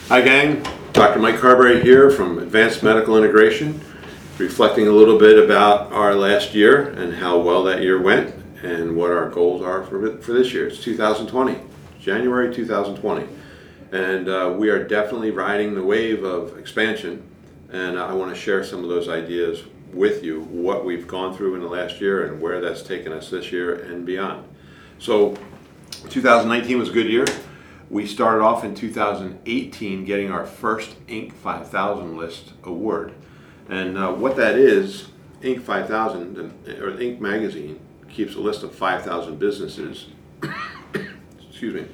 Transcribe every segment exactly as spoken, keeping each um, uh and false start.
Hi gang, Doctor Mike Carberry here from Advanced Medical Integration, reflecting a little bit about our last year and how well that year went and what our goals are for, for this year. It's two thousand twenty, January two thousand twenty, and uh, we are definitely riding the wave of expansion, and I want to share some of those ideas with you, what we've gone through in the last year and where that's taken us this year and beyond. So two thousand nineteen was a good year. We started off in two thousand eighteen getting our first Inc five thousand list award. And uh, what that is, Inc five thousand, or Inc magazine, keeps a list of five thousand businesses. Excuse me.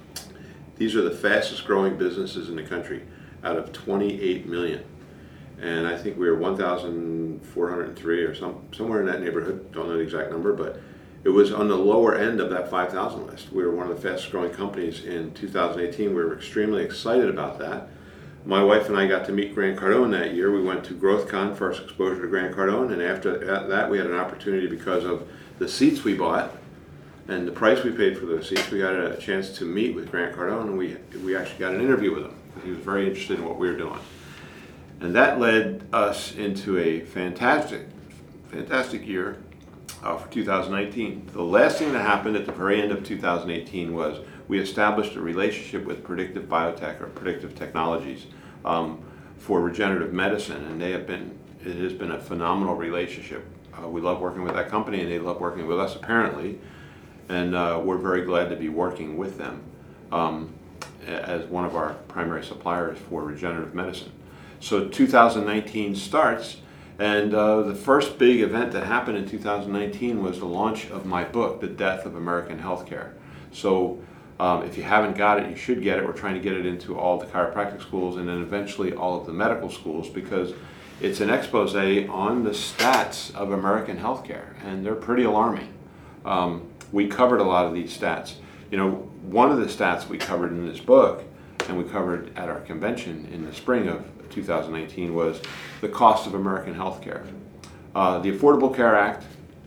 These are the fastest growing businesses in the country out of twenty-eight million. And I think we were one thousand four hundred three or some, somewhere in that neighborhood. Don't know the exact number, but it was on the lower end of that five thousand list. We were one of the fastest growing companies in two thousand eighteen. We were extremely excited about that. My wife and I got to meet Grant Cardone that year. We went to GrowthCon, first exposure to Grant Cardone, and after that we had an opportunity, because of the seats we bought and the price we paid for those seats, we got a chance to meet with Grant Cardone, and we, we actually got an interview with him because he was very interested in what we were doing. And that led us into a fantastic, fantastic year uh, for two thousand nineteen. The last thing that happened at the very end of two thousand eighteen was we established a relationship with Predictive Biotech, or Predictive Technologies, um, for regenerative medicine, and they have been, it has been a phenomenal relationship. Uh, we love working with that company, and they love working with us apparently, and uh, we're very glad to be working with them um, as one of our primary suppliers for regenerative medicine. So two thousand nineteen starts, and uh, the first big event that happened in two thousand nineteen was the launch of my book, The Death of American Healthcare. So um, if you haven't got it, you should get it. We're trying to get it into all the chiropractic schools and then eventually all of the medical schools, because it's an expose on the stats of American healthcare, and they're pretty alarming. Um, we covered a lot of these stats. You know, one of the stats we covered in this book, and we covered at our convention in the spring of two thousand nineteen, was the cost of American healthcare. Uh, the Affordable Care Act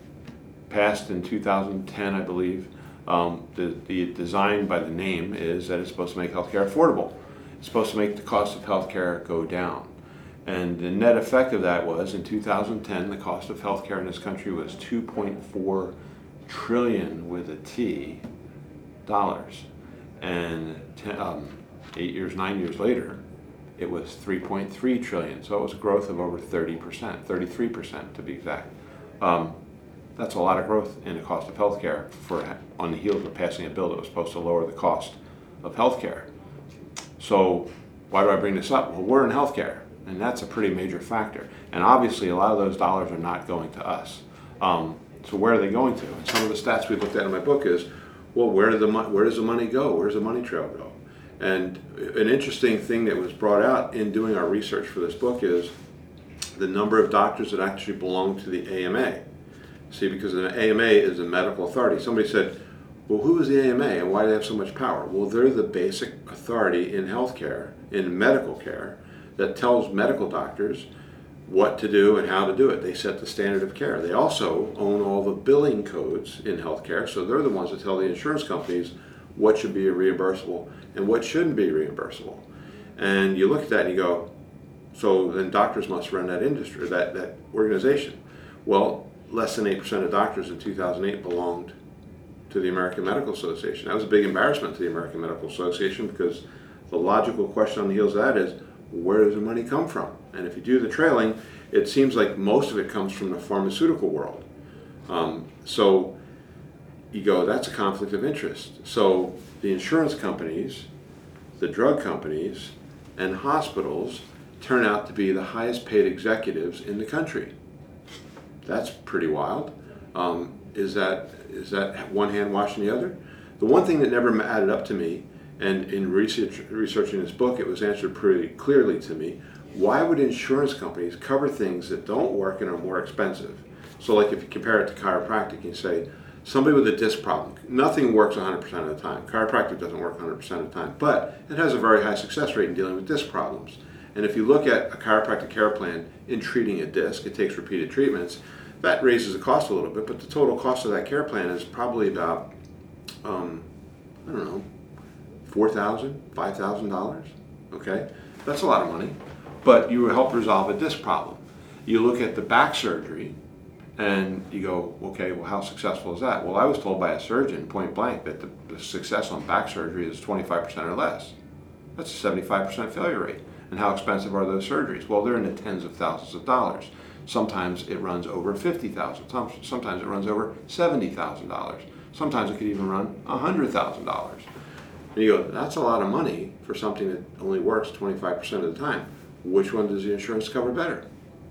passed in two thousand ten, I believe. Um, the, the design by the name is that it's supposed to make healthcare affordable. It's supposed to make the cost of healthcare go down. And the net effect of that was, in two thousand ten, the cost of healthcare in this country was two point four trillion with a T dollars. And ten, um, eight years, nine years later, it was three point three trillion. So it was a growth of over thirty percent, thirty-three percent to be exact. Um, that's a lot of growth in the cost of healthcare for on the heels of passing a bill that was supposed to lower the cost of healthcare. So why do I bring this up? Well, we're in healthcare, and that's a pretty major factor. And obviously, a lot of those dollars are not going to us. Um, so where are they going to? And some of the stats we looked at in my book is, well, where, did the mo- where does the money go? Where does the money trail go? And an interesting thing that was brought out in doing our research for this book is the number of doctors that actually belong to the A M A. See, because an A M A is a medical authority. Somebody said, well, who is the A M A and why do they have so much power? Well, they're the basic authority in healthcare, in medical care, that tells medical doctors what to do and how to do it. They set the standard of care. They also own all the billing codes in healthcare, so they're the ones that tell the insurance companies what should be reimbursable and what shouldn't be reimbursable. And you look at that and you go, so then doctors must run that industry, that, that organization. Well, less than eight percent of doctors in two thousand eight belonged to the American Medical Association. That was a big embarrassment to the American Medical Association, because the logical question on the heels of that is, where does the money come from? And if you do the trailing, it seems like most of it comes from the pharmaceutical world. Um, so you go, that's a conflict of interest. So the insurance companies, the drug companies, and hospitals turn out to be the highest paid executives in the country. That's pretty wild. Um, is that is that one hand washing the other? The one thing that never added up to me, and in research, researching this book, it was answered pretty clearly to me, why would insurance companies cover things that don't work and are more expensive? So like if you compare it to chiropractic, you say, somebody with a disc problem, nothing works one hundred percent of the time. Chiropractic doesn't work one hundred percent of the time, but it has a very high success rate in dealing with disc problems. And if you look at a chiropractic care plan in treating a disc, it takes repeated treatments, that raises the cost a little bit, but the total cost of that care plan is probably about, um, I don't know, four thousand dollars, five thousand dollars. okay? That's a lot of money, but you help resolve a disc problem. You look at the back surgery and you go, okay, well, how successful is that? Well, I was told by a surgeon, point blank, that the, the success on back surgery is twenty-five percent or less. That's a seventy-five percent failure rate. And how expensive are those surgeries? Well, they're in the tens of thousands of dollars. Sometimes it runs over fifty thousand dollars. Sometimes it runs over seventy thousand dollars. Sometimes it could even run one hundred thousand dollars. And you go, that's a lot of money for something that only works twenty-five percent of the time. Which one does the insurance cover better?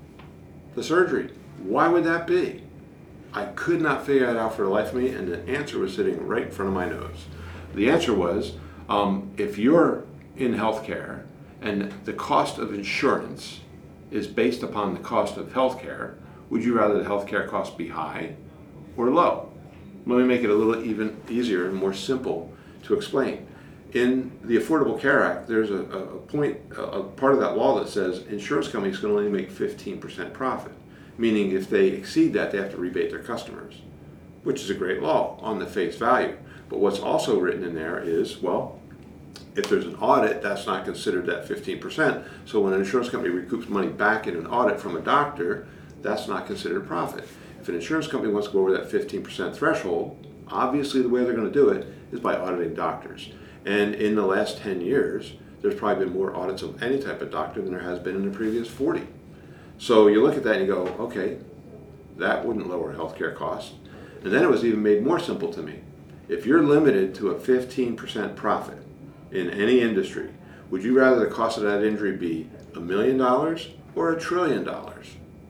The surgery. Why would that be? I could not figure it out for the life of me, and the answer was sitting right in front of my nose. The answer was, um, if you're in healthcare and the cost of insurance is based upon the cost of healthcare, would you rather the healthcare cost be high or low? Let me make it a little even easier and more simple to explain. In the Affordable Care Act, there's a, a point, a, a part of that law that says insurance companies can only make fifteen percent profit, meaning if they exceed that, they have to rebate their customers, which is a great law on the face value. But what's also written in there is, well, if there's an audit, that's not considered that fifteen percent. So when an insurance company recoups money back in an audit from a doctor, that's not considered profit. If an insurance company wants to go over that fifteen percent threshold, obviously the way they're going to do it is by auditing doctors. And in the last ten years, there's probably been more audits of any type of doctor than there has been in the previous forty. So you look at that and you go, okay, that wouldn't lower healthcare costs. And then it was even made more simple to me. If you're limited to a fifteen percent profit in any industry, would you rather the cost of that injury be a million dollars or a trillion dollars?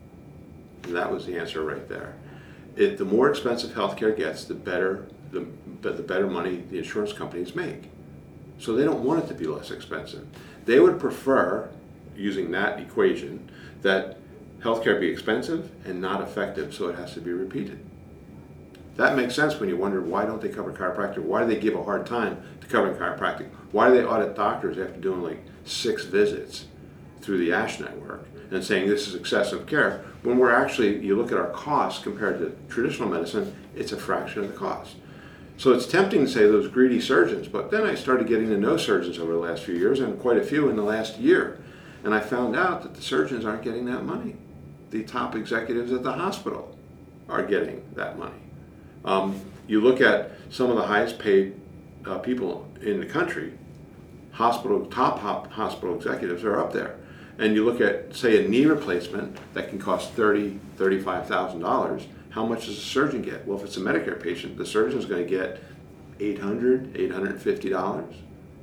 And that was the answer right there. It, the more expensive healthcare gets, the better the, the better money the insurance companies make. So they don't want it to be less expensive. They would prefer, using that equation, that healthcare be expensive and not effective, so it has to be repeated. That makes sense when you wonder, why don't they cover chiropractic? Why do they give a hard time to covering chiropractic? Why do they audit doctors after doing like six visits through the ASH network and saying this is excessive care, when we're actually, you look at our costs compared to traditional medicine, it's a fraction of the cost. So it's tempting to say those greedy surgeons, but then I started getting to know surgeons over the last few years, and quite a few in the last year. And I found out that the surgeons aren't getting that money. The top executives at the hospital are getting that money. Um, you look at some of the highest paid uh, people in the country, hospital top hop, hospital executives are up there. And you look at, say, a knee replacement that can cost thirty thousand dollars, thirty-five thousand dollars. How much does a surgeon get? Well, if it's a Medicare patient, the surgeon's going to get eight hundred dollars, eight hundred fifty dollars.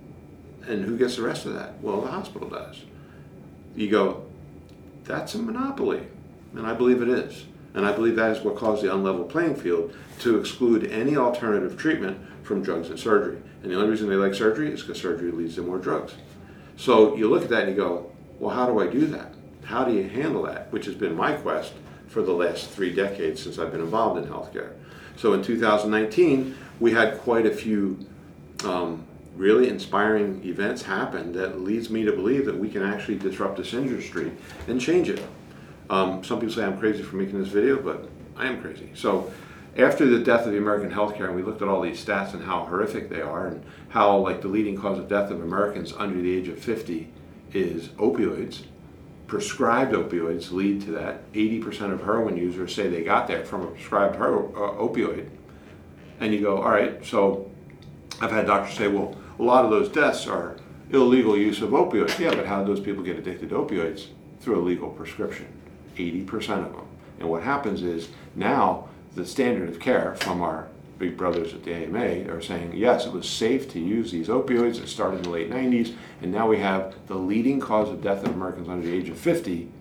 And who gets the rest of that? Well, the hospital does. You go, that's a monopoly. And I believe it is. And I believe that is what caused the unlevel playing field to exclude any alternative treatment from drugs and surgery. And the only reason they like surgery is because surgery leads to more drugs. So you look at that and you go, well, how do I do that? How do you handle that? Which has been my quest for the last three decades since I've been involved in healthcare. So in two thousand nineteen, we had quite a few um, really inspiring events happen that leads me to believe that we can actually disrupt this industry and change it. Um, some people say I'm crazy for making this video, but I am crazy. So after the death of the American healthcare, and we looked at all these stats and how horrific they are, and how like the leading cause of death of Americans under the age of fifty is opioids. Prescribed opioids lead to that. eighty percent of heroin users say they got there from a prescribed hero, uh, opioid. And you go, all right, so I've had doctors say, well, a lot of those deaths are illegal use of opioids. Yeah, but how do those people get addicted to opioids? Through a legal prescription. eighty percent of them. And what happens is now the standard of care from our big brothers at the A M A are saying, yes, it was safe to use these opioids. It started in the late nineties, and now we have the leading cause of death of Americans under the age of fifty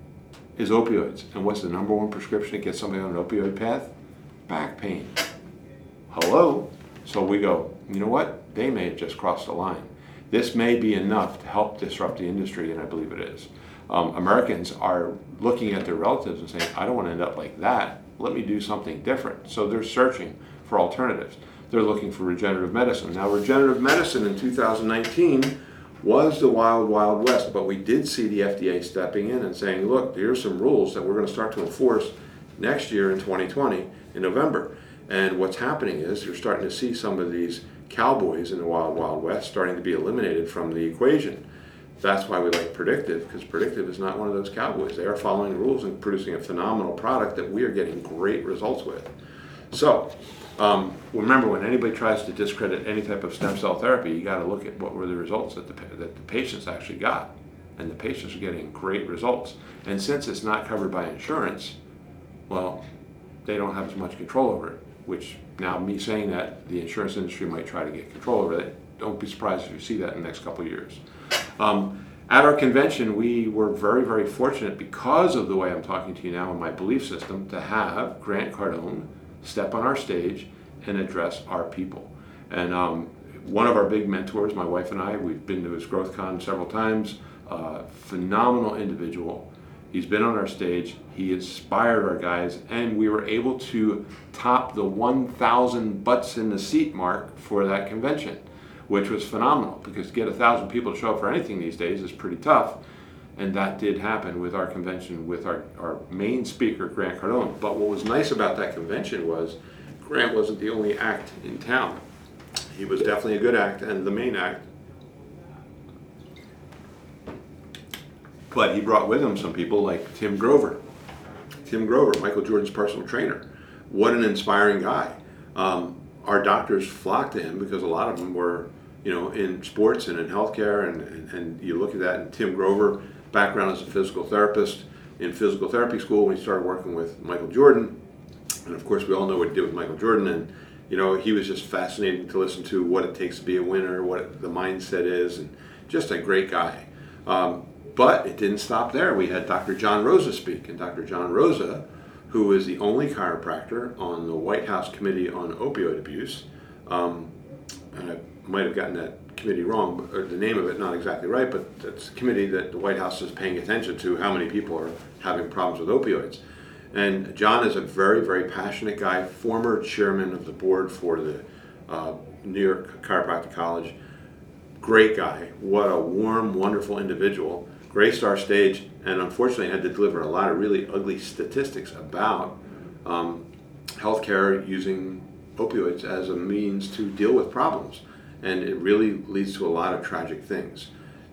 is opioids. And what's the number one prescription that gets somebody on an opioid path? Back pain. Hello? So we go, you know what? They may have just crossed the line. This may be enough to help disrupt the industry, and I believe it is. Um, Americans are looking at their relatives and saying, I don't want to end up like that. Let me do something different. So they're searching for alternatives. They're looking for regenerative medicine. Now, regenerative medicine in two thousand nineteen was the wild, wild west, but we did see the F D A stepping in and saying, look, here's some rules that we're going to start to enforce next year in twenty twenty in November. And what's happening is you're starting to see some of these cowboys in the wild, wild west starting to be eliminated from the equation. That's why we like Predictive, because Predictive is not one of those cowboys. They are following the rules and producing a phenomenal product that we are getting great results with. So, um, remember, when anybody tries to discredit any type of stem cell therapy, you got to look at what were the results that the, that the patients actually got. And the patients are getting great results. And since it's not covered by insurance, well, they don't have as much control over it, which now me saying that, the insurance industry might try to get control over it. Don't be surprised if you see that in the next couple of years. Um, at our convention, we were very, very fortunate, because of the way I'm talking to you now and my belief system, to have Grant Cardone step on our stage and address our people. And um, one of our big mentors, my wife and I, we've been to his GrowthCon several times. Uh, phenomenal individual. He's been on our stage. He inspired our guys, and we were able to top the one thousand butts in the seat mark for that convention, which was phenomenal, because to get a thousand people to show up for anything these days is pretty tough. And that did happen with our convention with our, our main speaker, Grant Cardone. But what was nice about that convention was Grant wasn't the only act in town. He was definitely a good act and the main act. But he brought with him some people like Tim Grover. Tim Grover, Michael Jordan's personal trainer. What an inspiring guy. Um, our doctors flocked to him because a lot of them were, you know, in sports and in healthcare, and, and, and you look at that, and Tim Grover, background as a physical therapist in physical therapy school when he started working with Michael Jordan. And of course, we all know what he did with Michael Jordan, and you know, he was just fascinating to listen to, what it takes to be a winner, what the mindset is, and just a great guy. Um, But it didn't stop there. We had Doctor John Rosa speak, and Doctor John Rosa, who is the only chiropractor on the White House Committee on Opioid Abuse, um, and I might have gotten that committee wrong, or the name of it not exactly right, but it's a committee that the White House is paying attention to how many people are having problems with opioids. And John is a very, very passionate guy, former chairman of the board for the uh, New York Chiropractic College. Great guy. What a warm, wonderful individual. Graced our stage, and unfortunately had to deliver a lot of really ugly statistics about um, healthcare using opioids as a means to deal with problems. And it really leads to a lot of tragic things.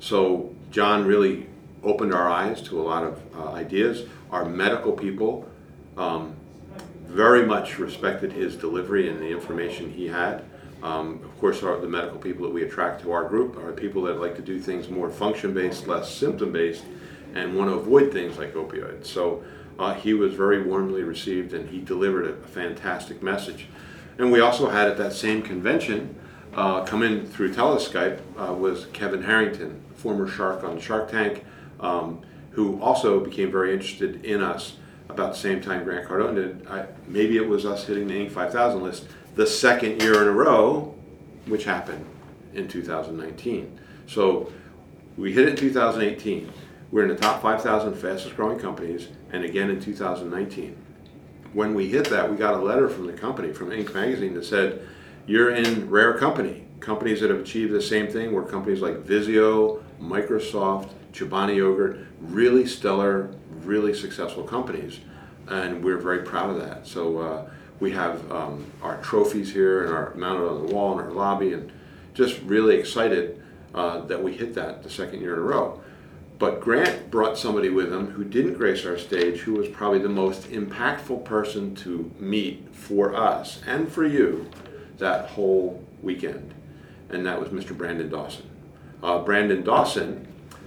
So John really opened our eyes to a lot of uh, ideas. Our medical people um, very much respected his delivery and the information he had. Um, of course, our, the medical people that we attract to our group are people that like to do things more function-based, less symptom-based, and want to avoid things like opioids. So uh, he was very warmly received, and he delivered a, a fantastic message. And we also had at that same convention, uh, come in through teleskype, uh, was Kevin Harrington, former shark on Shark Tank, um, who also became very interested in us about the same time Grant Cardone did. I, maybe it was us hitting the Inc five thousand list the second year in a row, which happened in two thousand nineteen. So we hit it in two thousand eighteen. We're in the top five thousand fastest growing companies, and again in two thousand nineteen. When we hit that, we got a letter from the company, from Inc magazine, that said, you're in rare company. Companies that have achieved the same thing were companies like Vizio, Microsoft, Chobani Yogurt, really stellar, really successful companies. And we're very proud of that. So uh, we have um, our trophies here and are mounted on the wall in our lobby, and just really excited uh, that we hit that the second year in a row. But Grant brought somebody with him who didn't grace our stage, who was probably the most impactful person to meet for us and for you that whole weekend, and that was Mister Brandon Dawson. Uh, Brandon Dawson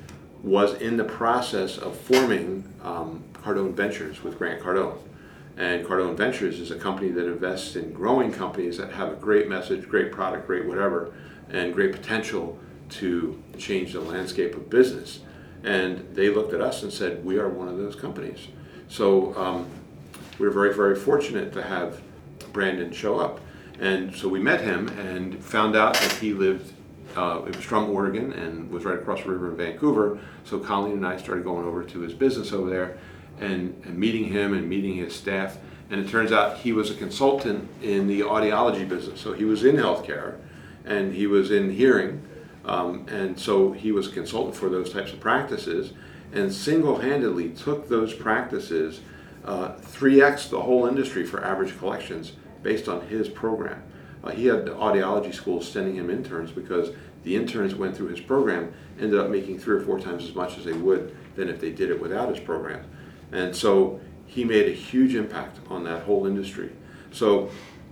was in the process of forming um, Cardone Ventures with Grant Cardone. And Cardone Ventures is a company that invests in growing companies that have a great message, great product, great whatever, and great potential to change the landscape of business. And they looked at us and said, we are one of those companies. So um, we we're very, very fortunate to have Brandon show up. And so we met him and found out that he lived, uh, it was from Oregon and was right across the river in Vancouver. So Colleen and I started going over to his business over there and, and meeting him and meeting his staff. And it turns out he was a consultant in the audiology business. So he was in healthcare and he was in hearing. Um, and so he was a consultant for those types of practices, and single-handedly took those practices uh, three X the whole industry for average collections based on his program. Uh, he had the audiology schools sending him interns because the interns went through his program ended up making three or four times as much as they would than if they did it without his program. And so he made a huge impact on that whole industry. So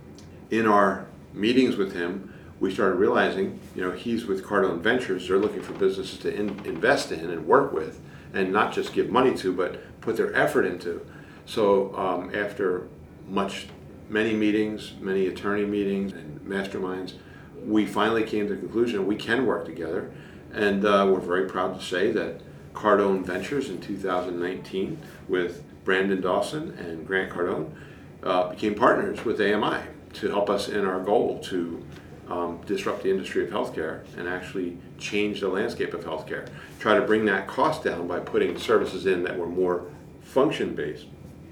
in our meetings with him, we started realizing, you know, he's with Cardone Ventures. They're looking for businesses to in, invest in and work with, and not just give money to, but put their effort into. So um, after much, many meetings, many attorney meetings and masterminds, we finally came to the conclusion we can work together. And uh, we're very proud to say that Cardone Ventures in two thousand nineteen with Brandon Dawson and Grant Cardone uh, became partners with A M I to help us in our goal to um, disrupt the industry of healthcare and actually change the landscape of healthcare. Try to bring that cost down by putting services in that were more function-based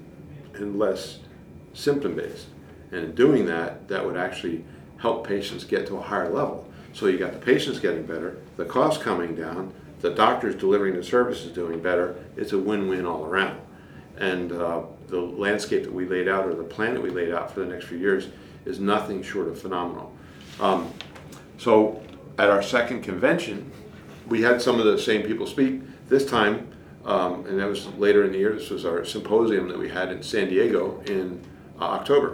and less symptom-based. And in doing that, that would actually help patients get to a higher level. So you got the patients getting better, the cost coming down, the doctors delivering the services doing better. It's a win-win all around. And uh, the landscape that we laid out, or the plan that we laid out for the next few years, is nothing short of phenomenal. Um, so at our second convention, we had some of the same people speak. This time, um, and that was later in the year, this was our symposium that we had in San Diego in uh, October.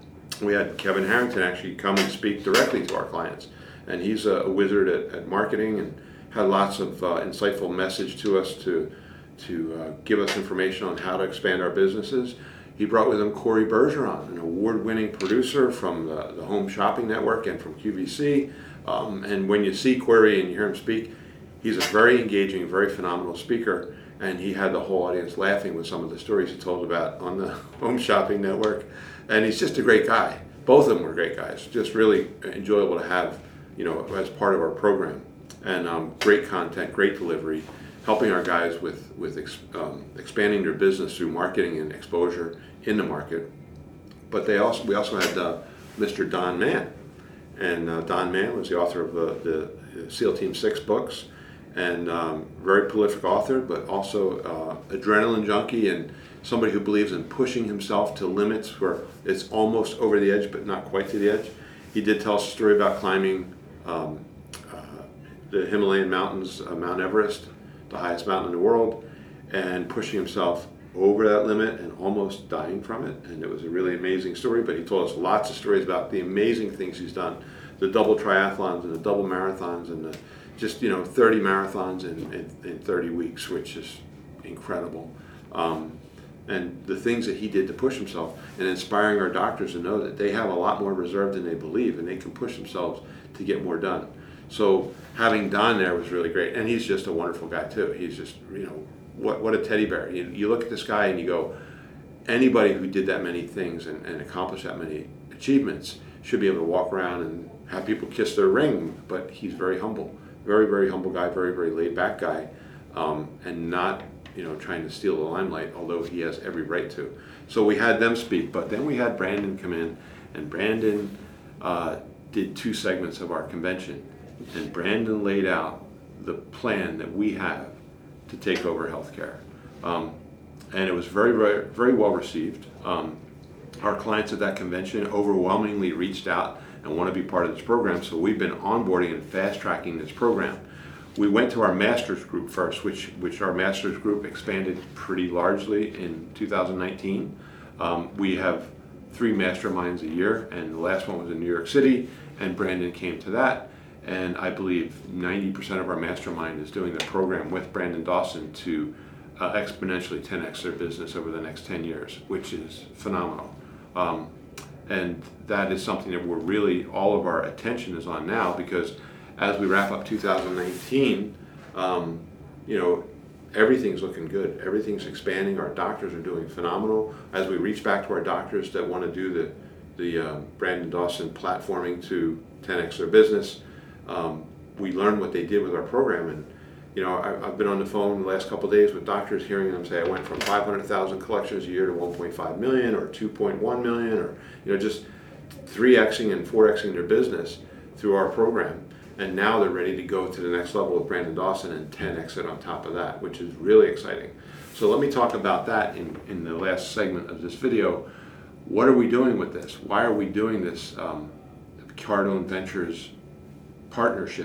We had Kevin Harrington actually come and speak directly to our clients. And he's a, a wizard at, at marketing and had lots of uh, insightful message to us to, to uh, give us information on how to expand our businesses. He brought with him Corey Bergeron, an award-winning producer from the, the Home Shopping Network and from Q V C. Um, and when you see Corey and you hear him speak, he's a very engaging, very phenomenal speaker. And he had the whole audience laughing with some of the stories he told about on the Home Shopping Network. And he's just a great guy. Both of them were great guys. Just really enjoyable to have, you know, as part of our program. And um, great content, great delivery, helping our guys with, with ex, um, expanding their business through marketing and exposure in the market. But they also we also had uh, Mister Don Mann. And uh, Don Mann was the author of the, the SEAL Team six books, and um, very prolific author, but also uh, adrenaline junkie and somebody who believes in pushing himself to limits where it's almost over the edge, but not quite to the edge. He did tell us a story about climbing um, uh, the Himalayan mountains, uh, Mount Everest, the highest mountain in the world, and pushing himself over that limit and almost dying from it. And it was a really amazing story, but he told us lots of stories about the amazing things he's done, the double triathlons and the double marathons and the just, you know, thirty marathons in, in, in thirty weeks, which is incredible. Um, and the things that he did to push himself and inspiring our doctors to know that they have a lot more reserve than they believe and they can push themselves to get more done. So having Don there was really great. And he's just a wonderful guy too. He's just, you know, what what a teddy bear. You, you look at this guy and you go, anybody who did that many things and, and accomplished that many achievements should be able to walk around and have people kiss their ring, but he's very humble. Very, very humble guy, very, very laid back guy, um, and not, you know, trying to steal the limelight, although he has every right to. So we had them speak, but then we had Brandon come in, and Brandon uh, did two segments of our convention, and Brandon laid out the plan that we have to take over healthcare. Um, and it was very, very, very well received. Um, our clients at that convention overwhelmingly reached out and want to be part of this program, so we've been onboarding and fast-tracking this program. We went to our master's group first, which which our master's group expanded pretty largely in two thousand nineteen. Um, we have three masterminds a year, and the last one was in New York City, and Brandon came to that, and I believe ninety percent of our mastermind is doing the program with Brandon Dawson to uh, exponentially ten X their business over the next ten years, which is phenomenal. Um, And that is something that we're really, all of our attention is on now, because as we wrap up two thousand nineteen, um, you know, everything's looking good. Everything's expanding. Our doctors are doing phenomenal. As we reach back to our doctors that want to do the, the uh, Brandon Dawson platforming to ten X their business, um, we learned what they did with our program. And you know, I, I've been on the phone the last couple of days with doctors, hearing them say, I went from five hundred thousand collections a year to one point five million or two point one million, or you know, just three Xing and four Xing their business through our program. And now they're ready to go to the next level with Brandon Dawson and ten X it on top of that, which is really exciting. So let me talk about that in, in the last segment of this video. What are we doing with this? Why are we doing this um, Cardone Ventures partnership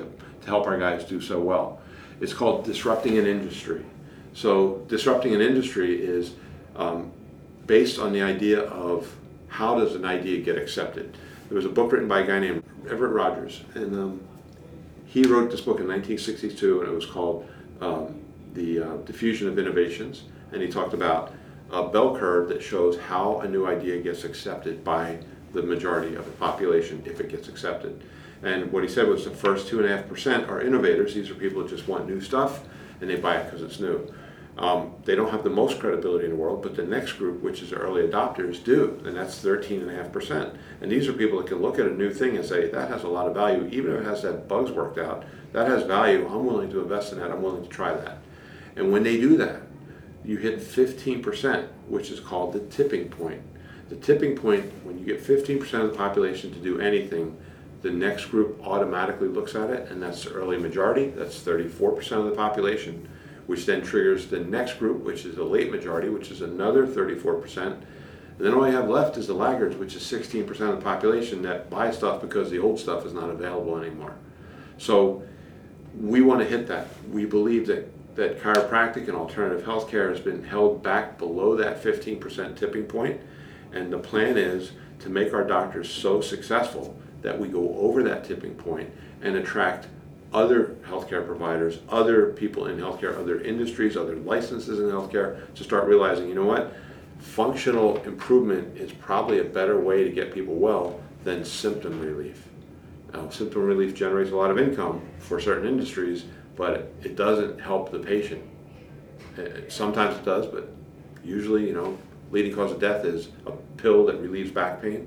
to help our guys do so well. It's called disrupting an industry. So disrupting an industry is um, based on the idea of how does an idea get accepted. There was a book written by a guy named Everett Rogers, and um, he wrote this book in nineteen sixty-two, and it was called um, The uh, Diffusion of Innovations, and he talked about a bell curve that shows how a new idea gets accepted by the majority of the population if it gets accepted. And what he said was the first two and a half percent are innovators. These are people that just want new stuff and they buy it because it's new. Um, they don't have the most credibility in the world, but the next group, which is the early adopters, do, and that's thirteen and a half percent. And these are people that can look at a new thing and say, that has a lot of value, even if it has to have bugs worked out, that has value, I'm willing to invest in that, I'm willing to try that. And when they do that, you hit fifteen percent, which is called the tipping point. The tipping point, when you get fifteen percent of the population to do anything, the next group automatically looks at it, and that's the early majority, that's thirty-four percent of the population, which then triggers the next group, which is the late majority, which is another thirty-four percent. And then all you have left is the laggards, which is sixteen percent of the population that buy stuff because the old stuff is not available anymore. So we want to hit that. We believe that, that chiropractic and alternative healthcare has been held back below that fifteen percent tipping point, and the plan is to make our doctors so successful that we go over that tipping point and attract other healthcare providers, other people in healthcare, other industries, other licenses in healthcare to start realizing, you know what, functional improvement is probably a better way to get people well than symptom relief. Now, symptom relief generates a lot of income for certain industries, but it doesn't help the patient. Sometimes it does, but usually, you know, leading cause of death is a pill that relieves back pain.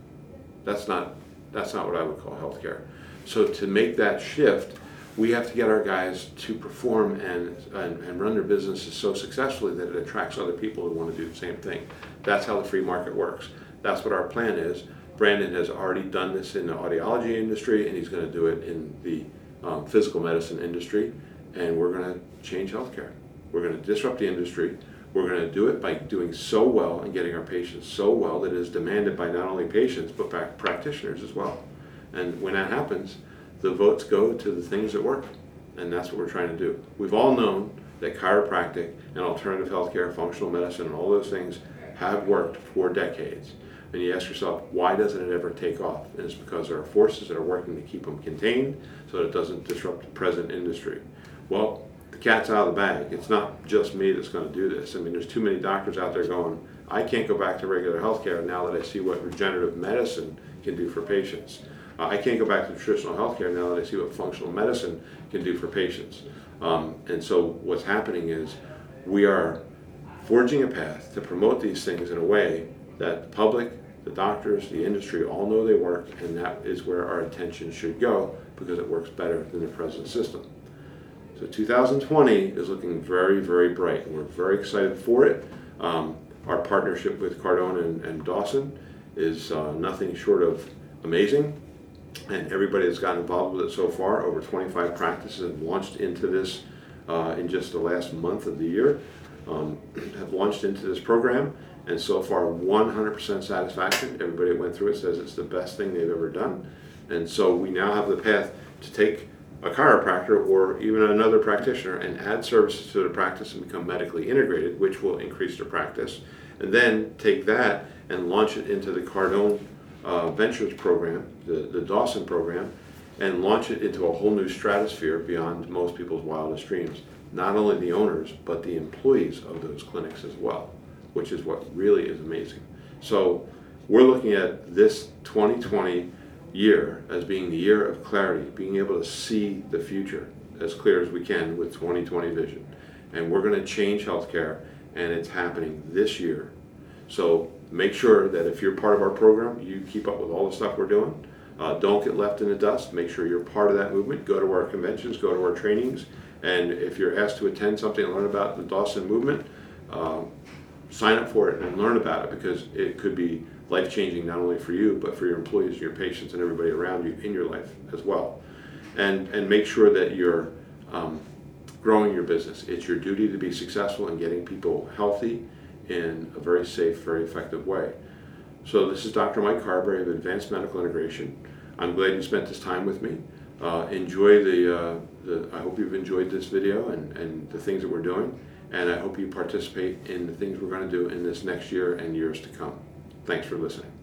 That's not That's not what I would call healthcare. So to make that shift, we have to get our guys to perform and, and, and run their businesses so successfully that it attracts other people who want to do the same thing. That's how the free market works. That's what our plan is. Brandon has already done this in the audiology industry, and he's going to do it in the um, physical medicine industry, and we're going to change healthcare. We're going to disrupt the industry. We're going to do it by doing so well and getting our patients so well that it is demanded by not only patients but by practitioners as well. And when that happens, the votes go to the things that work, and that's what we're trying to do. We've all known that chiropractic and alternative healthcare, functional medicine, and all those things have worked for decades. And you ask yourself, why doesn't it ever take off? And it's because there are forces that are working to keep them contained so that it doesn't disrupt the present industry. Well, the cat's out of the bag. It's not just me that's going to do this. I mean, there's too many doctors out there going, I can't go back to regular healthcare now that I see what regenerative medicine can do for patients. Uh, I can't go back to traditional healthcare now that I see what functional medicine can do for patients. Um, and so what's happening is we are forging a path to promote these things in a way that the public, the doctors, the industry all know they work, and that is where our attention should go because it works better than the present system. So two thousand twenty is looking very, very bright, and we're very excited for it. Um, our partnership with Cardone and, and Dawson is uh, nothing short of amazing, and everybody that's gotten involved with it so far, over twenty-five practices have launched into this uh, in just the last month of the year, um, have launched into this program, and so far one hundred percent satisfaction. Everybody that went through it says it's the best thing they've ever done, and so we now have the path to take a chiropractor or even another practitioner and add services to the practice and become medically integrated, which will increase their practice, and then take that and launch it into the Cardone uh, Ventures program, the, the Dawson program, and launch it into a whole new stratosphere beyond most people's wildest dreams. Not only the owners, but the employees of those clinics as well, which is what really is amazing. So we're looking at this twenty twenty year as being the year of clarity, being able to see the future as clear as we can with twenty twenty vision. And we're going to change healthcare, and it's happening this year. So make sure that if you're part of our program, you keep up with all the stuff we're doing. Uh, don't get left in the dust. Make sure you're part of that movement. Go to our conventions, go to our trainings, and if you're asked to attend something and learn about the Dawson movement, uh, sign up for it and learn about it, because it could be life-changing not only for you, but for your employees, your patients, and everybody around you in your life as well. And and make sure that you're um, growing your business. It's your duty to be successful in getting people healthy in a very safe, very effective way. So this is Doctor Mike Carberry of Advanced Medical Integration. I'm glad you spent this time with me. Uh, enjoy the, uh, the, I hope you've enjoyed this video and, and the things that we're doing, and I hope you participate in the things we're going to do in this next year and years to come. Thanks for listening.